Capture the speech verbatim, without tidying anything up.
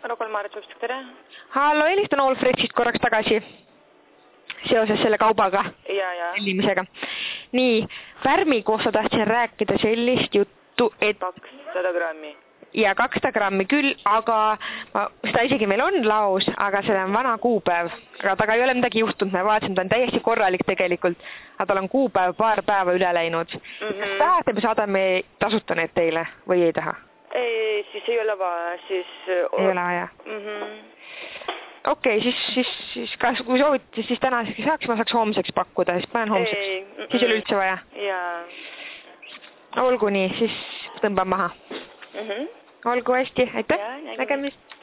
Rokol Maaret Substik, tere. Hallo, helistan Allfreshist korraks tagasi seoses selle kaubaga. Ja, ja. Tellimisega. Nii, värmi kohta tahtsin rääkida sellist juttu, et... kakssada grammi. Ja kakssada grammi küll, aga ma, seda isegi meil on laos, aga see on vana kuupäev. Aga taga ei ole midagi juhtunud, me vaatasin, ta on täiesti korralik tegelikult, aga tal on kuupäev paar päeva üle läinud. Mm -hmm. Kas tahate, me saadame tasuta need teile või ei taha? Ei, siis ei ole vaja, siis... Ei ole vaja. Mm -hmm. Okei, okay, siis, siis, siis kas, kui soovite, siis täna saaks, ma saaks homseks pakkuda, siis panen homseks. Ei, mm -mm. Siis ei ole üldse vaja? Jaa. Olgu nii, siis tõmban maha. Mm -hmm. Olgu hästi, aitäh, ja, nägemist.